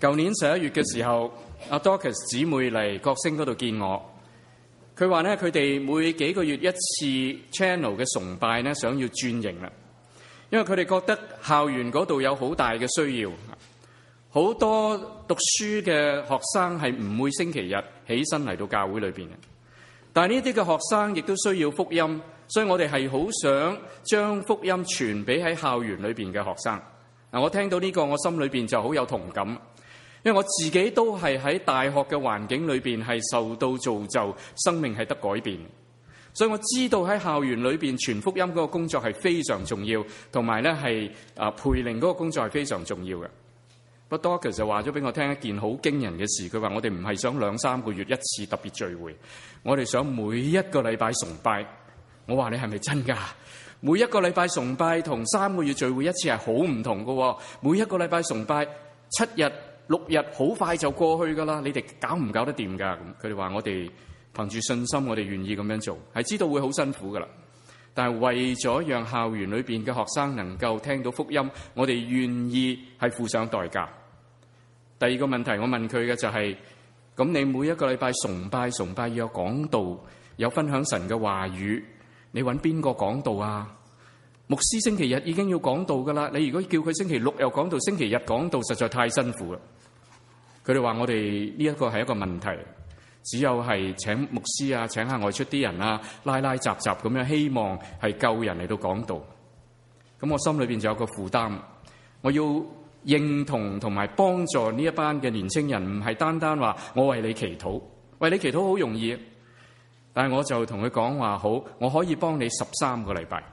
舊年11月嘅時候，阿 Dorcas 姊妹嚟國星嗰度見我，佢話咧佢哋每幾個月一次 channel 嘅崇拜咧，想要轉型啦，因為佢哋覺得校園嗰度有好大嘅需要，好多讀書嘅學生係唔會星期日起身嚟到教會裏邊嘅，但係呢啲嘅學生亦都需要福音，所以我哋係好想將福音傳俾喺校園裏邊嘅學生。嗱，我聽到呢個，我心裏邊就好有同感，因為我自己都係喺大學嘅環境裏邊係受到造就，生命係得改變，所以我知道喺校園裏邊傳福音嗰個工作係非常重要，同埋咧係培靈嗰個工作係非常重要嘅。不過 Dorcas 就話咗俾我聽一件好驚人嘅事，佢話我哋唔係想2-3個月一次特別聚會，我哋想每一個禮拜崇拜。我話你係咪真㗎？每一個禮拜崇拜同3個月聚會一次係好唔同㗎。每一個禮拜崇拜7日6日好快就過去㗎啦，你哋搞唔搞得掂㗎？咁佢哋話我哋憑住信心，我哋願意咁樣做，係知道會好辛苦㗎啦。但係為咗讓校園裏邊嘅學生能夠聽到福音，我哋願意係付上代價。第二個問題我問佢嘅就係，咁你每一個禮拜崇拜要有講道，有分享神嘅話語，你揾邊個講道啊？牧師星期日已經要講道㗎啦，你如果叫佢星期6又講道，星期日講道，實在太辛苦啦。佢哋話我哋呢一個係一個問題，只有係請牧師啊，請下外出啲人啊，拉雜咁樣，希望係救人嚟到講道。咁我心裏邊就有個負擔，我要認同同埋幫助呢一班嘅年青人，唔係單單話我為你祈禱，為你祈禱好容易，但係我就同佢講話，好，我可以幫你13個禮拜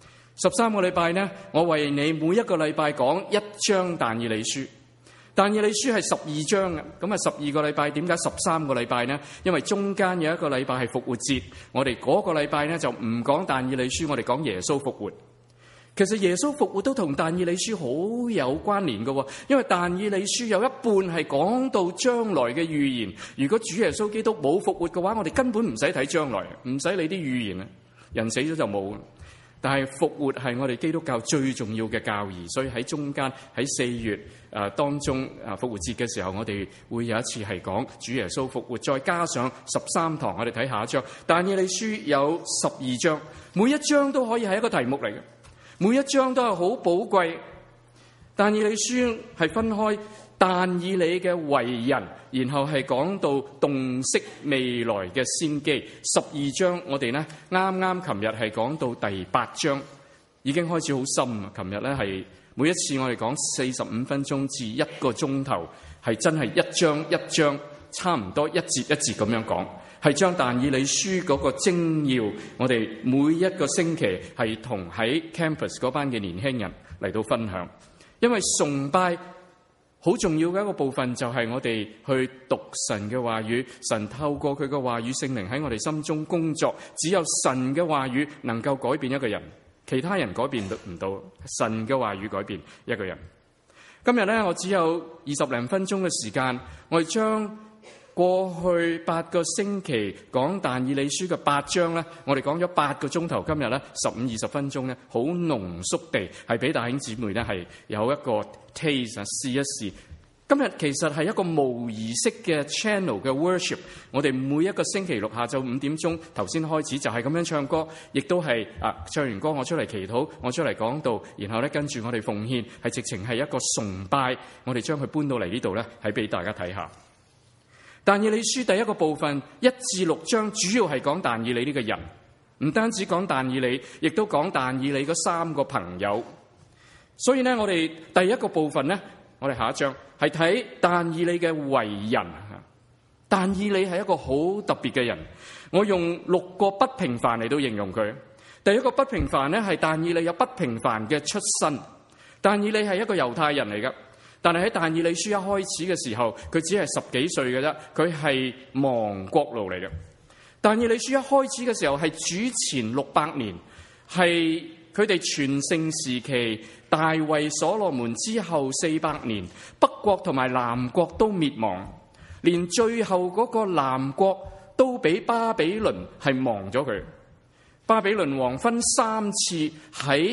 ，13個禮拜呢，我為你每一個禮拜講1章但以理書。但以理書係12章嘅，咁啊12個禮拜，點解13個禮拜呢？因為中間有一個禮拜係復活節，我哋嗰個禮拜呢就唔講但以理書，我哋講耶穌復活。其實耶穌復活都同但以理書好有關聯嘅，因為但以理書有一半係講到將來嘅預言。如果主耶穌基督冇復活嘅話，我哋根本唔使睇將來，唔使理啲預言啊，人死咗就冇。但係復活係我哋基督教最重要嘅教義，所以喺中間喺4月當中復活節嘅時候，我哋會有一次係講主耶穌復活，再加上13堂，我哋睇下一章。但以理書有12章，每一章都可以係一個題目嚟嘅，每一章都係好寶貴。但以理書係分開但以理嘅為人，然後係講到洞悉未來嘅先機。12章我哋呢啱啱琴日係講到第8章，已經開始好深啊！琴日呢係每一次我哋講45分鐘至1個鐘頭，係真係一章一章，差唔多一節一節咁樣講，係將但以理書嗰個精要，我哋每一個星期係同喺 campus 嗰班嘅年輕人嚟到分享，因為崇拜好重要嘅一個部分就係我哋去讀神嘅話語，神透過佢嘅話語聖靈喺我哋心中工作，只有神嘅話語能夠改變一個人，其他人改變唔到，神嘅話語改變一個人。今日呢，我只有20零分鐘嘅時間，我哋將過去8個星期講但以理書嘅8章呢，我哋講咗8個鐘頭，今日呢15-20分鐘呢，好濃縮地係俾弟兄姊妹呢係有一個 taste 試一試。今日其實係一個無儀式嘅 channel 嘅 worship， 我哋每一個星期6下晝5點鐘頭先開始就係咁樣唱歌，亦都係唱完歌我出嚟祈禱，我出嚟講道，然後呢跟住我哋奉獻，係直情係一個崇拜，我哋將佢搬到嚟呢度呢，係俾大家睇下。但以理書第一個部分1至6章主要係講但以理呢個人，唔單止講但以理，亦都講但以理嗰3個朋友。所以呢，我哋第一個部分呢，我哋下一章係睇但以理嘅為人。但以理係一個好特別嘅人，我用6個不平凡嚟到形容佢。第一個不平凡呢，係但以理有不平凡嘅出身。但以理係一個猶太人嚟㗎。但係喺但以理書一開始嘅時候，佢只係10幾歲嘅啫，佢係亡國奴嚟嘅。但以理書一開始嘅時候係主前600年，係佢哋全盛時期，大衛所羅門之後400年，北國同埋南國都滅亡，連最後嗰個南國都俾巴比倫係亡咗佢。巴比倫王分3次喺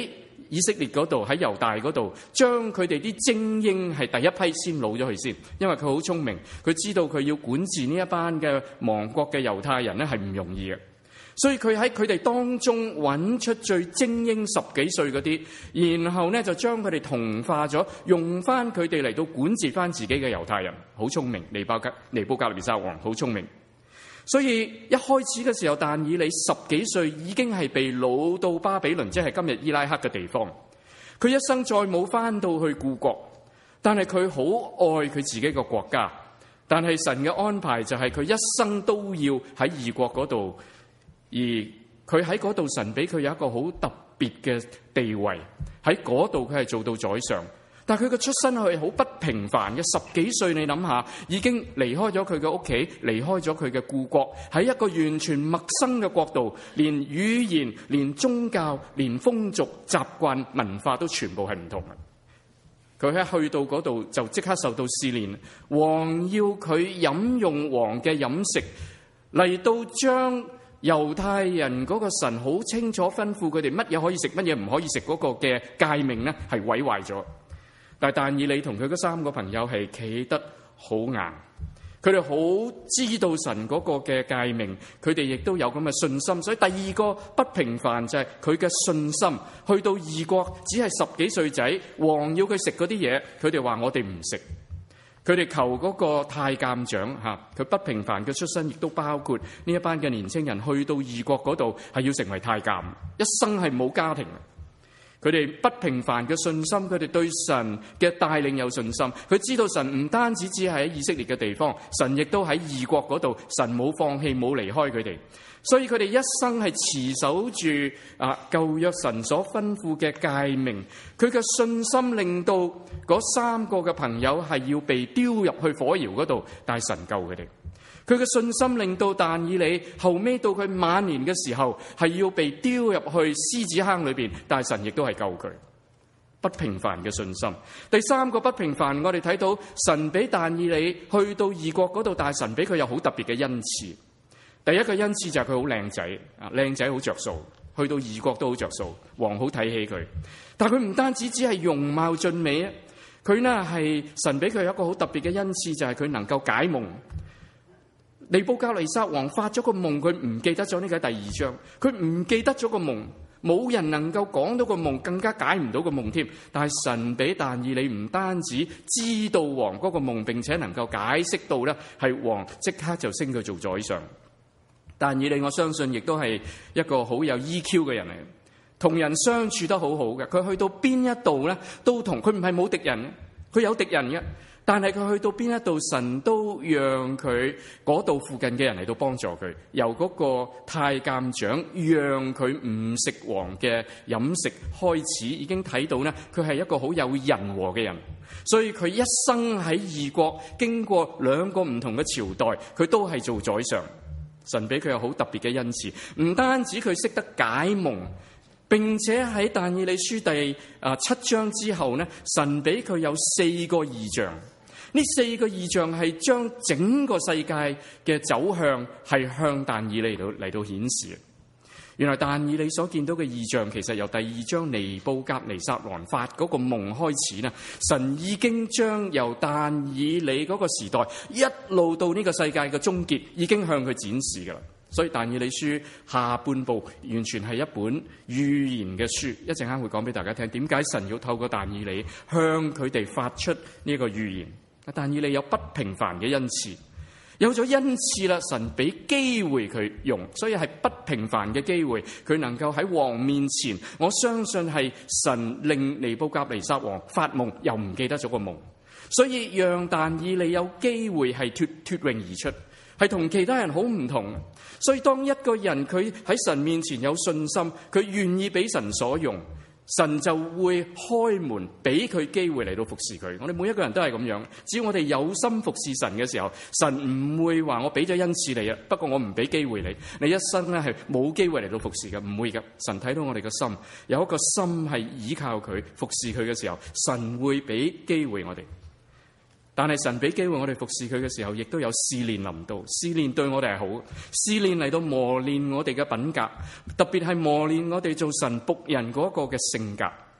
以色列嗰度，喺猶大嗰度，將佢哋啲精英係第一批先擄咗去先，因為佢好聰明，佢知道佢要管治呢一班嘅亡國嘅猶太人咧係唔容易嘅，所以佢喺佢哋當中揾出最精英10幾歲嗰啲，然後咧就將佢哋同化咗，用翻佢哋嚟到管治翻自己嘅猶太人，好聰明。尼布甲尼撒王好聰明。所以一開始嘅時候，但以理10幾歲已經係被擄到巴比倫，即係今日伊拉克嘅地方。佢一生再冇翻到去故國，但係佢好愛佢自己個國家。但係神嘅安排就係佢一生都要喺異國嗰度，而佢喺嗰度神俾佢有一個好特別嘅地位，喺嗰度佢係做到宰相。但係佢嘅出身係好不平凡嘅，10幾歲你諗下，已經離開咗佢嘅屋企，離開咗佢嘅故國，喺一個完全陌生嘅國度，連語言、連宗教、連風俗習慣、文化都全部係唔同嘅。佢一去到嗰度就即刻受到試煉，王要佢飲用王嘅飲食，嚟到將猶太人嗰個神好清楚吩咐佢哋乜嘢可以食，乜嘢唔可以食嗰個嘅誡命呢，係毀壞咗。但以理同佢嗰3個朋友係企得好硬，佢哋好知道神嗰個嘅誡命，佢哋亦都有咁嘅信心。所以第二個不平凡就係佢嘅信心。去到異國只係10幾歲仔，王要佢食嗰啲嘢，佢哋話我哋唔食。佢哋求嗰個太監長嚇，佢不平凡嘅出身亦都包括呢一班嘅年青人去到異國嗰度係要成為太監，一生係冇家庭。佢哋不平凡嘅信心，佢哋對神嘅帶領有信心。佢知道神唔單止只係喺以色列嘅地方，神亦都喺異國嗰度，神冇放棄冇離開佢哋。所以佢哋一生係持守住舊約神所吩咐嘅誡命。佢嘅信心令到嗰3個嘅朋友係要被丟入去火窯嗰度，但係神救佢哋。佢嘅信心令到但以理後尾到佢晚年嘅時候係要被丟入去獅子坑裏邊，但係神亦都係救佢。不平凡嘅信心。第3個不平凡，我哋睇到神俾但以理去到異國嗰度，但係神俾佢有好特別嘅恩賜。第一個恩賜就係佢好靚仔，靚仔好着數，去到異國都好着數，王好睇起佢。但係佢唔單止只係容貌俊美啊，佢呢係神俾佢有一個好特別嘅恩賜，就係佢能夠解夢。尼布甲尼撒王發咗個夢，佢唔記得咗，呢個第2章，佢唔記得咗個夢，冇人能夠講到個夢，更加解唔到個夢添。但係神俾但以理唔單止知道王嗰個夢，並且能夠解釋到呢係王即刻就升佢做宰相。但以理我相信亦都係一個好有 EQ 嘅人嚟，同人相處得好好嘅。佢去到邊一度呢都同佢，唔係冇敵人，佢有敵人嘅。但係佢去到邊一度，神都讓佢嗰度附近嘅人嚟到幫助佢。由嗰個太監長讓佢唔食王嘅飲食開始，已經睇到呢，佢係一個好有人和嘅人。所以佢一生喺異國，經過2個唔同嘅朝代，佢都係做宰相。神俾佢有好特別嘅恩賜，唔單止佢識得解夢，並且喺但以理書第7章之後呢，神俾佢有4個異象。呢4個異象係將整個世界嘅走向係向但以理嚟到顯示。原來但以理所見到嘅異象，其實由第2章尼布甲尼撒王發嗰個夢開始呢，神已經將由但以理嗰個時代一路到呢個世界嘅終結，已經向佢展示噶啦。所以但以理書下半部完全係一本預言嘅書，一陣間會講俾大家聽，點解神要透過但以理向佢哋發出呢個預言。但以理有不平凡嘅恩賜，有咗恩賜啦，神俾機會佢用，所以係不平凡嘅機會，佢能夠喺王面前，我相信係神令尼布甲尼撒王發夢又唔記得咗個夢，所以讓但以理有機會係脫穎而出，係同其他人好唔同。所以當一個人佢喺神面前有信心，佢願意俾神所用，神就會開門俾佢機會嚟到服侍佢。我哋每一個人都係咁樣，只要我哋有心服侍神嘅時候，神唔會話我俾咗恩賜你啊，不過我唔俾機會你，你一生咧係冇機會嚟到服侍嘅，唔會噶。神睇到我哋嘅心，有一個心係依靠佢服侍佢嘅時候，神會俾機會我哋。但係神俾機會我哋服侍佢嘅時候，亦都有試煉臨到。試煉對我哋係好，試煉嚟到磨練我哋嘅品格，特別係磨練我哋做神僕人嗰個嘅性格。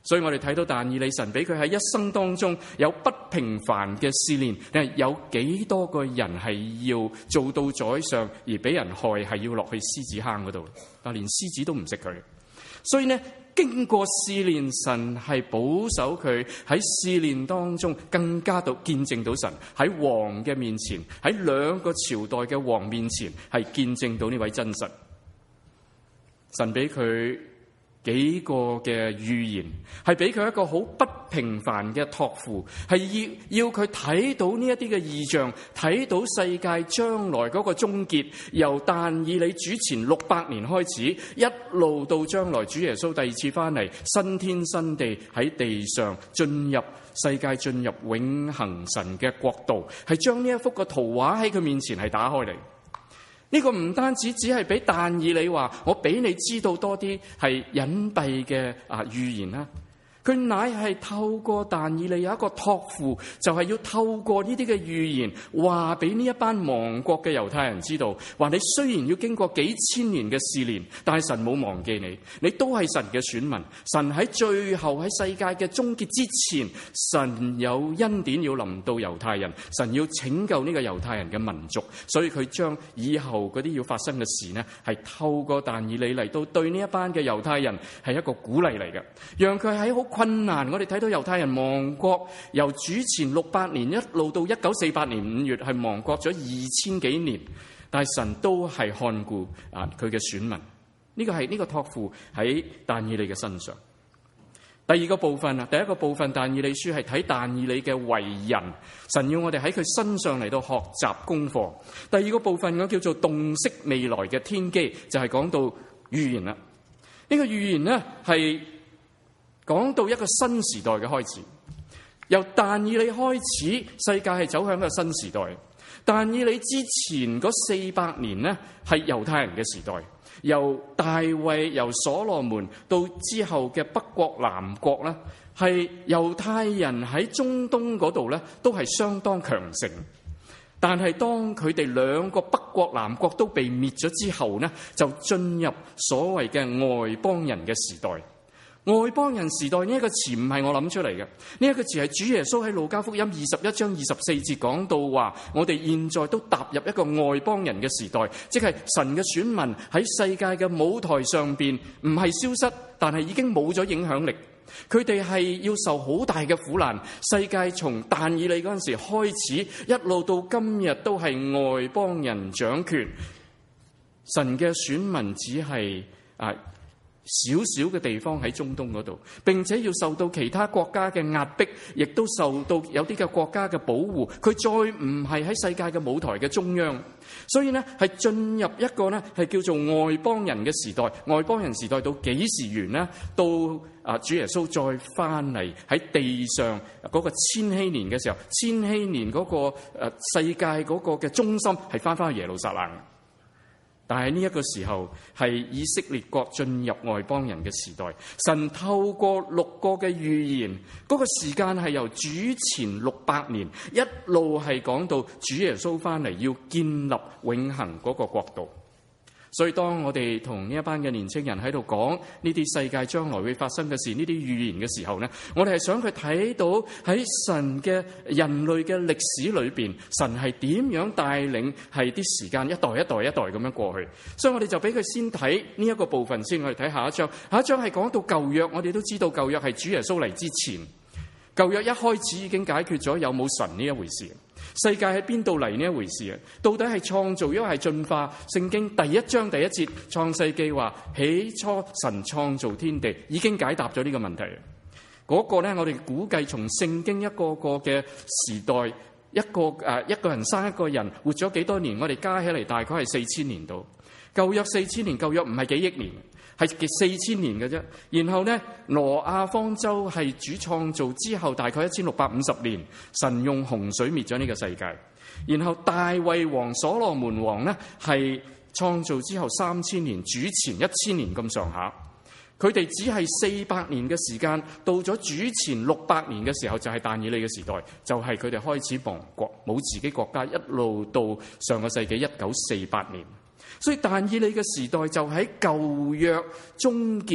所以我哋睇到但以理，神俾佢喺一生當中有不平凡嘅試煉，有幾多個人係要做到宰相而俾人害，係要落去獅子坑嗰度，但連獅子都唔食佢。所以呢，經過試煉，神係保守佢喺試煉當中更加到見證到神喺王嘅面前，喺兩個朝代嘅王面前係見證到呢位真神。神俾佢幾個嘅預言，係俾佢一個好不平凡嘅託付，係要佢睇到呢一啲嘅異象，睇到世界將來嗰個終結，由但以理主前600年開始，一路到將來主耶穌第二次翻嚟，新天新地喺地上進入世界，進入永恆神嘅國度，係將呢一幅嘅圖畫喺佢面前係打開嚟。呢個唔單止只係俾但以理話，我俾你知道多啲係隱蔽嘅預言啦。佢乃係透過但以理有一個託付，就係要透過呢啲嘅預言話俾呢一班亡國嘅猶太人知道，話你雖然要經過幾千年嘅試煉，但係神冇忘記你，你都係神嘅選民。神喺最後喺世界嘅終結之前，神有恩典要臨到猶太人，神要拯救呢個猶太人嘅民族，所以佢將以後嗰啲要發生嘅事呢，係透過但以理嚟到對呢一班嘅猶太人係一個鼓勵嚟嘅，讓佢喺好困難。我哋睇到猶太人亡國，由主前600年一路到1948年5月，係亡國咗2000幾年，但係神都係看顧佢嘅選民。呢個係呢個託付喺但以理嘅身上。第二個部分第一個部分但以理書係睇但以理嘅為人，神要我哋喺佢身上嚟到學習功課。第二個部分我叫做洞悉未來嘅天機，就係講到預言啦。呢個預言呢係講到一個新時代嘅開始，由但以理開始，世界係走向一個新時代。但以理之前嗰400年呢，係猶太人嘅時代，由大衛、由所羅門到之後嘅北國、南國呢，係猶太人喺中東嗰度呢，都係相當強盛。但係當佢哋兩個北國、南國都被滅咗之後呢，就進入所謂嘅外邦人嘅時代。外邦人時代呢一個詞唔係我諗出嚟嘅，呢一個詞係主耶穌喺路加福音21章24節講到話，我哋現在都踏入一個外邦人嘅時代，即係神嘅選民喺世界嘅舞台上邊唔係消失，但係已經冇咗影響力。佢哋係要受好大嘅苦難。世界從但以理嗰陣時開始，一路到今日都係外邦人掌權，神嘅選民只係少少嘅地方喺中東嗰度，並且要受到其他國家嘅壓迫，亦都受到有啲嘅國家嘅保護。佢再唔係喺世界嘅舞台嘅中央，所以呢係進入一個呢係叫做外邦人嘅時代。外邦人時代到幾時完呢？到主耶穌再翻嚟喺地上嗰個千禧年嘅時候，千禧年嗰個世界嗰個嘅中心係翻去耶路撒冷。但係呢一個時候係以色列國進入外邦人嘅時代，神透過6個嘅預言，嗰個時間係由主前600年一路係講到主耶穌翻嚟要建立永恆嗰個國度。所以當我哋同呢一班嘅年青人喺度講呢啲世界將來會發生嘅事，呢啲預言嘅時候呢，我哋係想佢睇到喺神嘅人類嘅歷史裏邊，神係點樣帶領係啲時間一代一代一代咁樣過去。所以我哋就俾佢先睇呢一個部分先，我哋睇下一章。下一章係講到舊約，我哋都知道舊約係主耶穌嚟之前，舊約一開始已經解決咗有冇神呢一回事。世界喺邊度嚟呢一回事啊？到底係創造，抑或係進化？聖經第1章第1節創世記話，起初神創造天地，已經解答咗呢個問題。嗰個呢，我哋估計從聖經一個個嘅時代，一個人生一個人活咗幾多年，我哋加起嚟大概係4000年度。舊約4000年，舊約唔係幾億年，係4000年嘅啫。然後呢，挪亞方舟係主創造之後大概1650年，神用洪水滅咗呢個世界。然後大衛王、所羅門王呢係創造之後3000年，主前1000年咁上下。佢哋只係400年嘅時間，到咗主前600年嘅時候，就係但以理嘅時代，就係佢哋開始亡國，冇自己國家，一路到上個世紀1948年。所以但以理嘅時代就喺舊約終結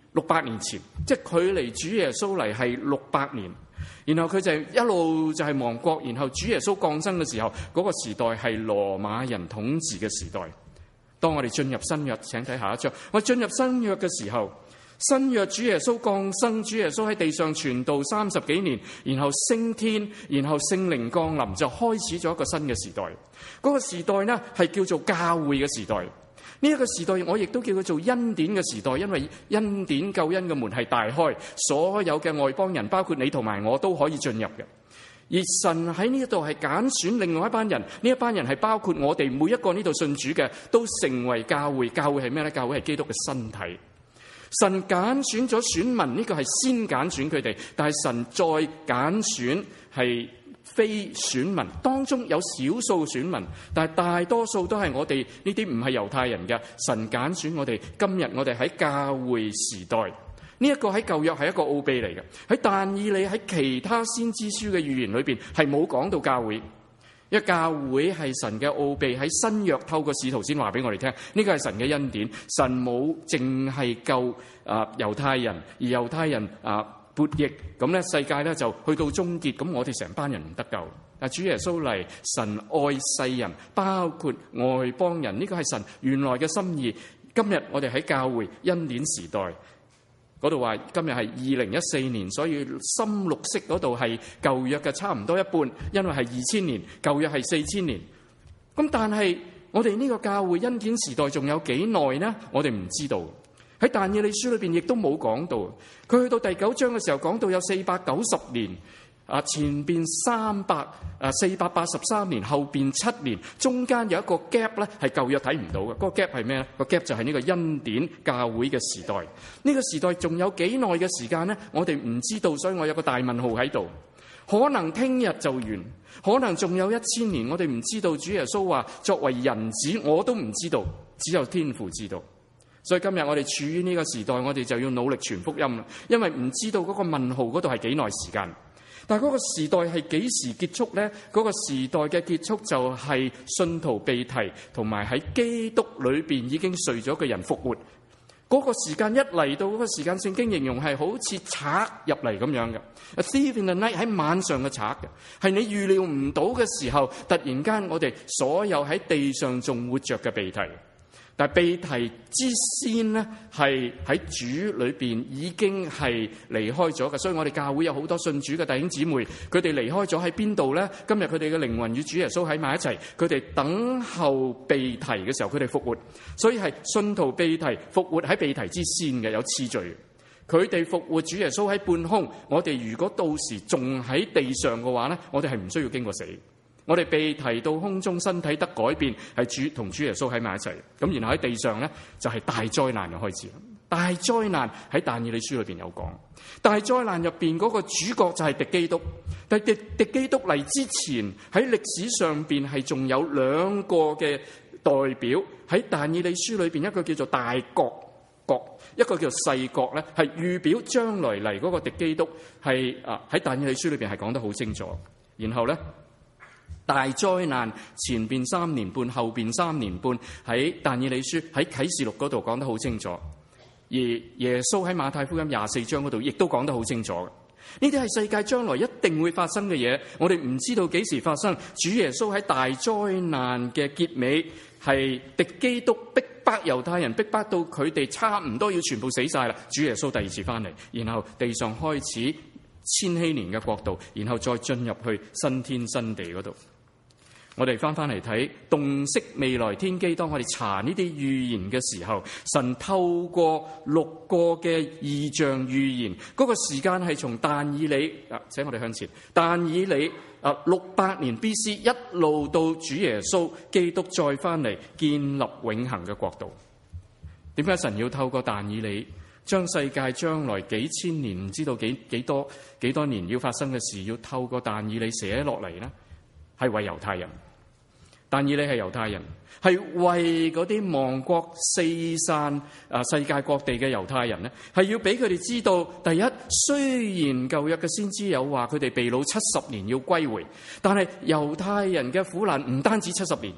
600年前，即係距離主耶穌嚟係600年。然後佢就一路就係亡國，然後主耶穌降生嘅時候，嗰個時代係羅馬人統治嘅時代。當我哋進入新約，請睇下一章。我進入新約嘅時候，新約主耶穌降生，主耶穌喺地上傳道30幾年，然後升天，然後聖靈降臨，就開始咗一個新嘅時代。嗰個時代呢係叫做教會嘅時代。呢一個時代我亦都叫佢做恩典嘅時代，因為恩典救恩嘅門係大開，所有嘅外邦人，包括你同埋我都可以進入嘅。而神喺呢度係揀選另外一班人，呢一班人係包括我哋每一個呢度信主嘅，都成為教會。教會係咩呢？教會係基督嘅身體。神揀選咗選民，呢個係先揀選佢哋，但係神再揀選係非選民，當中有少數選民，但係大多數都係我哋呢啲唔係猶太人嘅。神揀選我哋，今日我哋喺教會時代，呢一個喺舊約係一個奧秘嚟嘅。喺但以理喺其他先知書嘅預言裏邊係冇講到教會，因為教會係神嘅奧秘，喺新約透過使徒先話俾我哋聽，呢個係神嘅恩典。神冇淨係救猶太人，而猶太人悖逆，咁咧世界咧就去到終結，咁我哋成班人唔得救。主耶穌嚟，神愛世人，包括外邦人，呢個係神原來嘅心意。今日我哋喺教會恩典時代嗰度話，今日係2014年，所以深綠色嗰度係舊約嘅差唔多一半，因為係2000年，舊約係4000年。咁但係我哋呢個教會恩典時代仲有幾耐呢？我哋唔知道。喺但以理書裏邊亦都冇講到，佢去到第9章嘅時候講到有490年，前邊483年，後邊7年，中間有一個 gap 咧係舊約睇唔到嘅。嗰個 gap 係咩咧？個 gap 就係呢個恩典教會嘅時代。呢個時代仲有幾耐嘅時間呢？我哋唔知道，所以我有個大問號喺度。可能聽日就完，可能仲有1000年，我哋唔知道。主耶穌話作為人子，我都唔知道，只有天父知道。所以今日我哋處於呢個時代，我哋就要努力傳福音啦，因為唔知道嗰個問號嗰度係幾耐時間。但係嗰個時代係幾時結束呢？嗰個時代嘅結束就係信徒被提，同埋喺基督裏邊已經睡咗嘅人復活。嗰個時間一嚟到，嗰個時間聖經形容係好似賊入嚟咁樣嘅。A thief in the night， 喺晚上嘅賊嘅，係你預料唔到嘅時候，突然間我哋所有喺地上仲活着嘅被提。但係被提之先呢，係喺主裏邊已經係離開咗嘅，所以我哋教會有好多信主嘅弟兄姊妹，佢哋離開咗喺邊度呢？今日佢哋嘅靈魂與主耶穌喺埋一齊，佢哋等候被提嘅時候，佢哋復活，所以係信徒被提復活喺被提之先嘅，有次序。佢哋復活，主耶穌喺半空，我哋如果到時仲喺地上嘅話呢，我哋係唔需要經過死。我哋被提到空中，身體得改變，係同主耶穌喺埋一齊。咁然後喺地上呢，就係大災難嘅開始。大災難喺但以理書裏邊有講。大災難入邊嗰個主角就係敵基督。但係敵基督嚟之前，喺歷史上邊係仲有2個嘅代表。喺但以理書裏邊，一個叫做大國，一個叫做細國咧，係預表將來嚟嗰個敵基督。係喺但以理書裏邊係講得好清楚。然後咧，大災難前邊3年半，後邊3年半，喺但以理書喺啟示錄嗰度講得好清楚，而耶穌喺馬太福音24章嗰度亦都講得好清楚。呢啲係世界將來一定會發生嘅嘢，我哋唔知道幾時發生。主耶穌喺大災難嘅結尾，係敵基督逼迫猶太人，逼迫到佢哋差唔多要全部死晒啦。主耶穌第2次翻嚟，然後地上開始千禧年嘅國度，然後再進入去新天新地嗰度。我哋翻嚟睇洞悉未來天機，當我哋查呢啲預言嘅時候，神透過6個嘅異象預言，嗰個時間係從但以理請我哋向前，但以理600年 BC 一路到主耶穌基督再翻嚟建立永恆嘅國度。點解神要透過但以理將世界將來幾千年唔知道幾多年要發生嘅事，要透過但以理寫落嚟呢？係為猶太人。但以理係猶太人，係為嗰啲亡國四散世界各地嘅猶太人呢，係要俾佢哋知道，第一，雖然舊約嘅先知有話佢哋被擄70年要歸回，但係猶太人嘅苦難唔單止70年，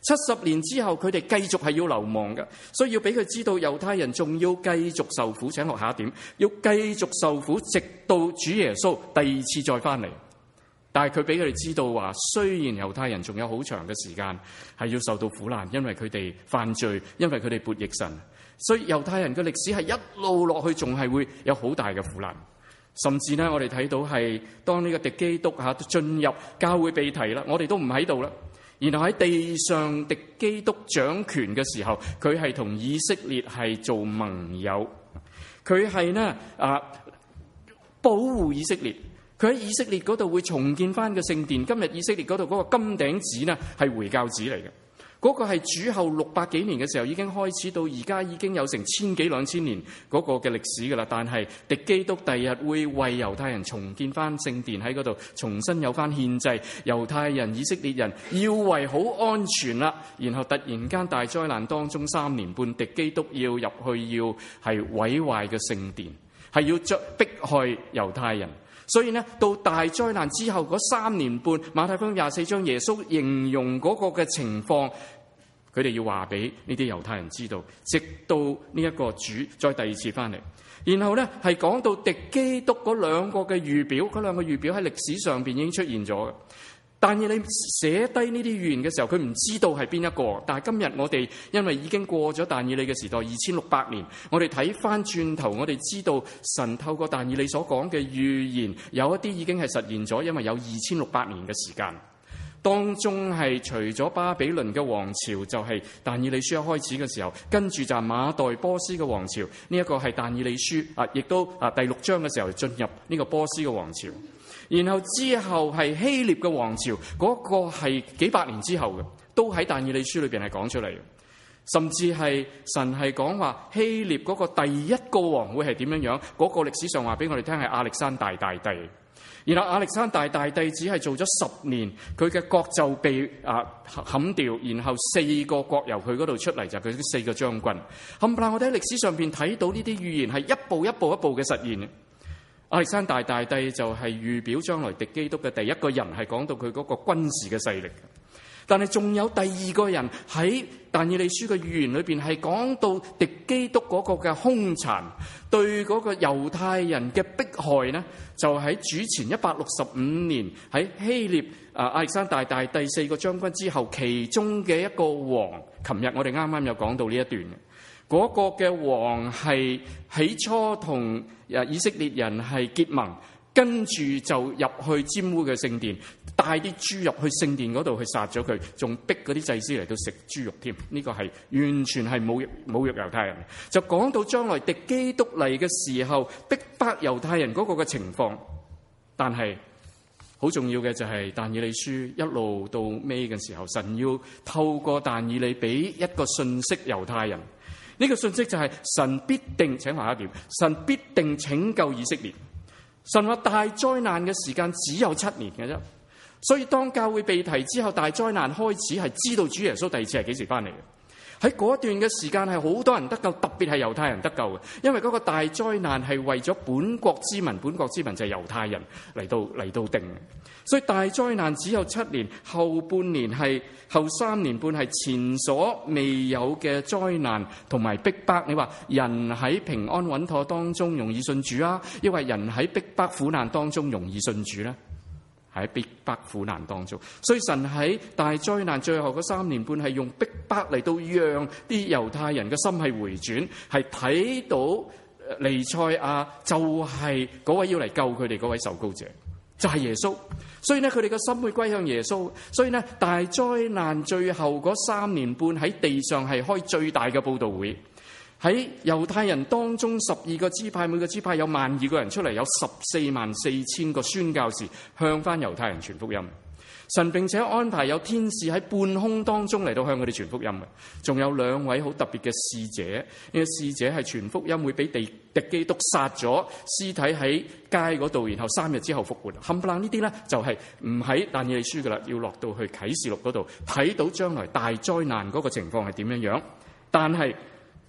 70年之後，佢哋繼續係要流亡嘅，所以要俾佢知道猶太人仲要繼續受苦。請落下一點，要繼續受苦，直到主耶穌第二次再翻嚟。但係佢俾佢哋知道話，雖然猶太人仲有好長嘅時間係要受到苦難，因為佢哋犯罪，因為佢哋悖逆神，所以猶太人嘅歷史係一路落去，仲係會有好大嘅苦難。甚至呢，我哋睇到係當呢個敵基督進入教會被提啦，我哋都唔喺度啦。然後喺地上敵基督掌權嘅時候，佢係同以色列係做盟友，佢係呢保護以色列。佢喺以色列嗰度會重建翻個聖殿。今日以色列嗰度嗰個金頂寺呢係回教寺嚟嘅，嗰個係主後600幾年嘅時候已經開始，到而家已經有成1000幾2000年嗰個嘅歷史噶啦。但係敵基督第日會為猶太人重建翻聖殿，喺嗰度重新有翻憲制，猶太人以色列人要為好安全啦。然後突然間大災難當中3年半，敵基督要入去要係毀壞嘅聖殿，係要迫害猶太人。所以呢，到大災難之後嗰3年半，馬太福音24章耶穌形容嗰個嘅情況，佢哋要話俾呢啲猶太人知道，直到呢一個主再第二次翻嚟。然後呢，係講到敵基督嗰兩個嘅預表，嗰兩個預表喺歷史上邊已經出現咗嘅。但係你寫低呢啲預言嘅時候，佢唔知道係邊一個。但係今日我哋因為已經過咗但以理嘅時代2600年，我哋睇翻轉頭，我哋知道神透過但以理所講嘅預言，有一啲已經係實現咗，因為有2600年嘅時間。當中係除咗巴比倫嘅王朝，就係但以理書一開始嘅時候，跟住就係馬代波斯嘅王朝，呢一個係但以理書亦都第6章嘅時候進入呢個波斯嘅王朝。然後之後係希臘嘅王朝，嗰個係幾百年之後嘅，都喺但以理書裏邊係講出嚟嘅。甚至係神係講話希臘嗰個第一個王會係點樣樣，嗰個歷史上話俾我哋聽係亞歷山大大帝。然後亞歷山大大帝只係做咗10年，佢嘅國就被砍掉，然後4個國由佢嗰度出嚟，就係佢啲4個將軍。冚唪唥我哋喺歷史上邊睇到呢啲預言係一步一步嘅實現。亞歷山大大帝就係預表將來敵基督嘅第一個人，係講到佢嗰個軍事嘅勢力。但係仲有第二個人喺但以理書嘅預言裏邊係講到敵基督嗰個嘅兇殘，對嗰個猶太人嘅迫害呢，就喺主前165年喺希臘亞歷山大大帝4個將軍之後，其中嘅一個王，琴日我哋啱啱有講到呢一段嘅。嗰個嘅王係起初同以色列人係結盟，跟住就入去沾污嘅聖殿，帶啲豬入去聖殿嗰度去殺咗佢，仲逼嗰啲祭司嚟到食豬肉添。呢個係完全係侮辱猶太人。就講到將來敵基督嚟嘅時候，逼迫猶太人嗰個嘅情況。但係好重要嘅就係但以理書一路到尾嘅時候，神要透過但以理俾一個信息猶太人。呢個信息就係神必定，請下一點，神必定拯救以色列。神話大災難嘅時間只有7年嘅啫，所以當教會被提之後，大災難開始係知道主耶穌第二次係幾時翻嚟嘅。喺嗰段嘅時間係好多人得救，特別係猶太人得救嘅，因為嗰個大災難係為咗本國之民，本國之民就係猶太人嚟到定嘅。所以大災難只有7年，後半年係後3年半係前所未有嘅災難同埋逼迫。你話人喺平安穩妥當中容易信主啊，抑或人喺逼迫苦難當中容易信主呢？喺逼迫苦難當中，所以神喺大災難最後嗰3年半係用逼迫嚟到讓啲猶太人嘅心係回轉，係睇到彌賽亞就係嗰位要嚟救佢哋嗰位受膏者，就係耶穌。所以呢，佢哋嘅心會歸向耶穌。所以呢，大災難最後嗰3年半喺地上係開最大嘅佈道會。喺猶太人當中12個支派，每個支派有12000個人出嚟，有144000個宣教士向翻猶太人傳福音。神並且安排有天使喺半空當中嚟到向佢哋傳福音嘅。仲有2位好特別嘅使者，呢個使者係傳福音會俾敵基督殺咗屍體喺街嗰度，然後3日之後復活。冚唪唥呢啲呢，就係唔喺但以理書噶啦，要落到去啟示錄嗰度睇到將來大災難嗰個情況係點樣樣。但係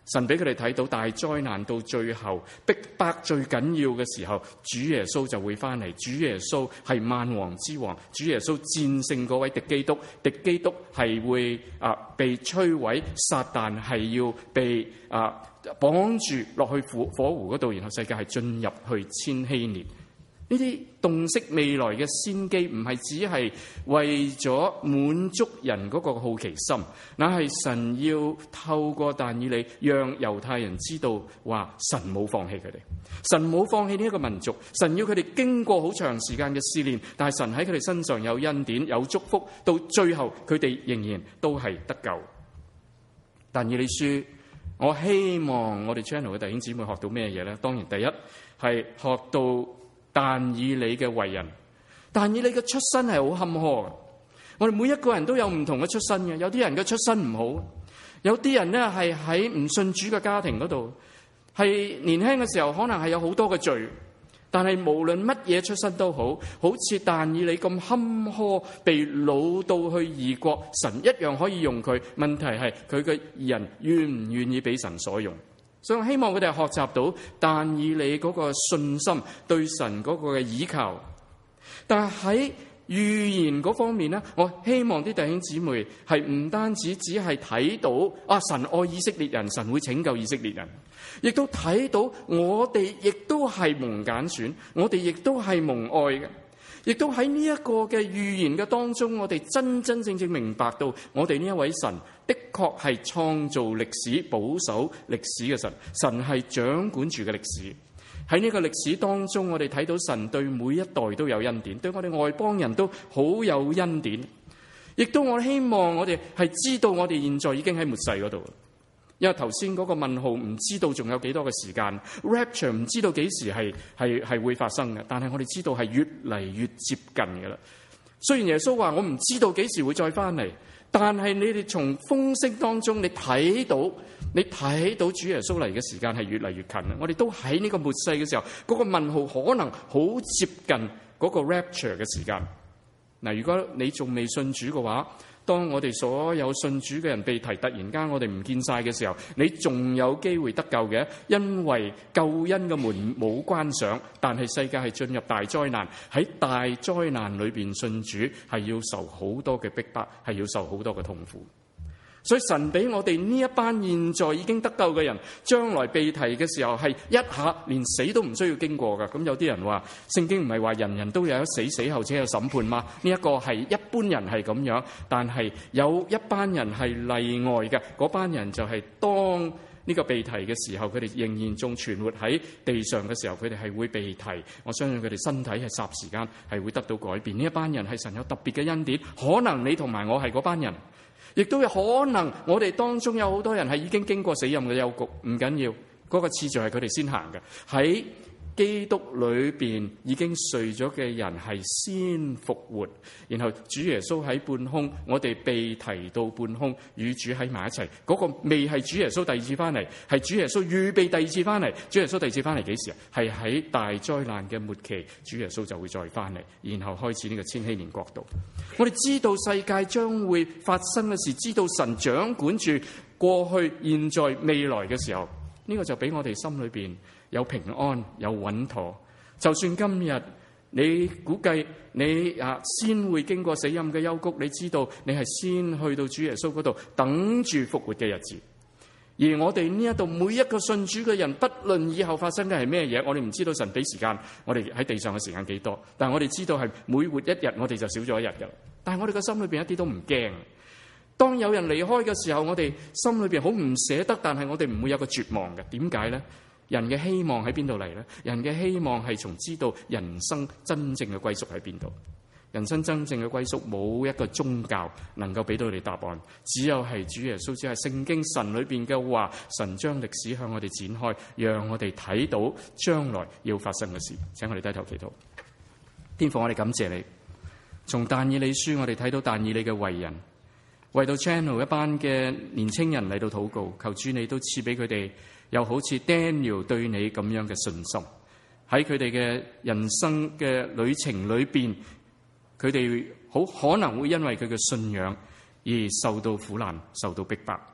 神俾佢哋睇到大災難到最後逼迫最緊要嘅時候，主耶穌就會翻嚟。主耶穌係萬王之王，主耶穌戰勝嗰位敵基督，敵基督係會被摧毀，撒旦係要被綁住落去火湖嗰度，然後世界係進入去千禧年。呢啲洞悉未來嘅先機，唔係只係為咗滿足人嗰個好奇心，那係神要透過但以理讓猶太人知道話神冇放棄佢哋，神冇放棄呢一個民族，神要佢哋經過好長時間嘅試煉，但係神喺佢哋身上有恩典有祝福，到最後佢哋仍然都係得救。但以理書，我希望我哋 channel 嘅弟兄姊妹學到咩嘢呢？當然第一係學到但以理嘅為人。但以理嘅出身係好坎坷嘅，我哋每一個人都有唔同嘅出身嘅。有啲人嘅出身唔好，有啲人呢係喺唔信主嘅家庭嗰度，係年輕嘅時候可能係有好多嘅罪，但係無論乜嘢出身都好，好似但以理咁坎坷，被擄到去異國，神一樣可以用佢。問題係佢嘅人願唔願意俾神所用。所以我希望佢哋學習到但以理嗰個信心，對神嗰個嘅倚靠。但係喺預言嗰方面呢，我希望啲弟兄姊妹係唔單止只係睇到神愛以色列人，神會拯救以色列人，亦都睇到我哋亦都係蒙揀選，我哋亦都係蒙愛嘅，亦都喺呢一個嘅預言嘅當中，我哋真真正正明白到我哋呢一位神的確係創造歷史、保守歷史嘅神，神係掌管住嘅歷史。喺呢個歷史當中，我哋睇到神對每一代都有恩典，對我哋外邦人都好有恩典。亦都我希望我哋係知道我哋現在已經喺末世嗰度，因為頭先嗰個問號唔知道仲有幾多嘅時間 ，rapture 唔知道幾時係會發生嘅，但係我哋知道係越嚟越接近嘅啦。雖然耶穌話我唔知道幾時會再翻嚟，但係你哋從風聲當中你睇到主耶穌嚟嘅時間係越嚟越近啦。我哋都喺呢個末世嘅時候，嗰個問號可能好接近嗰個 rapture 嘅時間。嗱，如果你仲未信主嘅話，當我哋所有信主嘅人被提，突然間我哋唔見晒嘅時候，你仲有機會得救嘅，因為救恩嘅門冇關上，但係世界係進入大災難，喺大災難裏邊信主係要受好多嘅逼迫，係要受好多嘅痛苦。所以神俾我哋呢一班現在已經得救嘅人，將來被提嘅時候係一下連死都唔需要經過㗎。咁有啲人話聖經唔係話人人都有一死，死後且有審判嗎？呢一個係一般人係咁樣，但係有一班人係例外嘅。嗰班人就係當呢個被提嘅時候，佢哋仍然仲存活喺地上嘅時候，佢哋係會被提。我相信佢哋身體係霎時間係會得到改變。呢一班人係神有特別嘅恩典，可能你同埋我係嗰班人。亦都有可能我哋當中有好多人係已經經過死蔭嘅幽谷，唔緊要，嗰個次序係佢哋先行嘅。喺基督裏邊已經睡咗嘅人係先復活，然後主耶穌喺半空，我哋被提到半空與主喺埋一齊。嗰個未係主耶穌第二次翻嚟，係主耶穌預備第二次翻嚟。主耶穌第二次翻嚟幾時啊？係喺大災難嘅末期，主耶穌就會再翻嚟，然後開始呢個千禧年國度。我哋知道世界將會發生嘅事，知道神掌管住過去、現在、未來嘅時候，呢個就俾我哋心裏邊有平安、有穩妥。就算今日你估計你先會經過死蔭嘅幽谷，你知道你係先去到主耶穌嗰度等住復活嘅日子。而我哋呢一度每一個信主嘅人，不論以後發生嘅係咩嘢，我哋唔知道神俾時間我哋喺地上嘅時間幾多，但係我哋知道係每活一日我哋就少咗一日㗎。但係我哋個心裏邊一啲都唔驚。當有人離開嘅時候，我哋心裏邊好唔捨得，但係我哋唔會有個絕望嘅。點解呢？人嘅希望喺邊度嚟呢？人嘅希望係從知道人生真正嘅歸宿喺邊度。人生真正嘅歸宿，冇一個宗教能夠俾到你答案，只有係主耶穌，只係聖經神裏邊嘅話，神將歷史向我哋展開，讓我哋睇到將來要發生嘅事。請我哋低頭祈禱。天父，我哋感謝你，從但以理書我哋睇到但以理嘅為人，為到 channel 一班嘅年青人嚟到禱告，求主你都賜俾佢哋有好似 Daniel 對你咁樣嘅信心，喺佢哋嘅人生嘅旅程裏邊，佢哋好可能會因為佢嘅信仰而受到苦難、受到逼迫。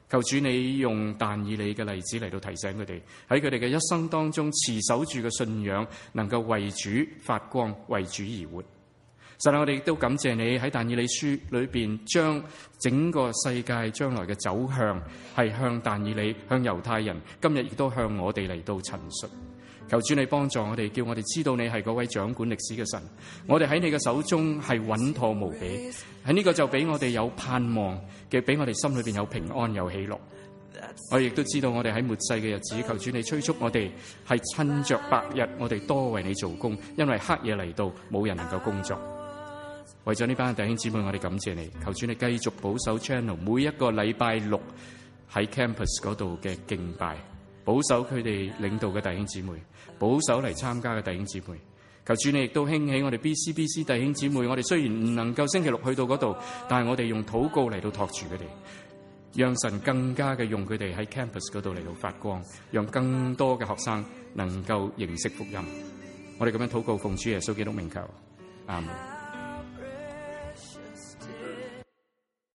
求主你用但以理嘅例子嚟到提醒佢哋，喺佢哋嘅一生當中持守住嘅信仰，能夠為主發光，為主而活。神啊，我哋亦都感謝你喺但以理書裏邊，將整個世界將來嘅走向係向但以理、向猶太人，今日亦都向我哋嚟到陳述。求主你幫助我哋，叫我哋知道你係嗰位掌管歷史嘅神，我哋喺你嘅手中係穩妥無比。喺呢個就俾我哋有盼望嘅，俾我哋心裏邊有平安有喜樂。我哋亦都知道我哋喺末世嘅日子，求主你催促我哋係趁着白日，我哋多為你做工，因為黑夜嚟到，冇人能夠工作。為咗呢班弟兄姊妹，我哋感謝你，求主你繼續保守 channel 每一個禮拜六喺 campus 嗰度嘅敬拜，保守佢哋領導嘅弟兄姊妹，保守嚟參加嘅弟兄姊妹。求主你亦都興起我哋 BCBC 弟兄姊妹，我哋雖然唔能夠星期六去到嗰度，但係我哋用禱告嚟到托住佢哋，讓神更加嘅用佢哋喺 campus 嗰度嚟到發光，讓更多嘅學生能夠認識福音。我哋咁樣禱告，奉主耶穌基督名求，阿門。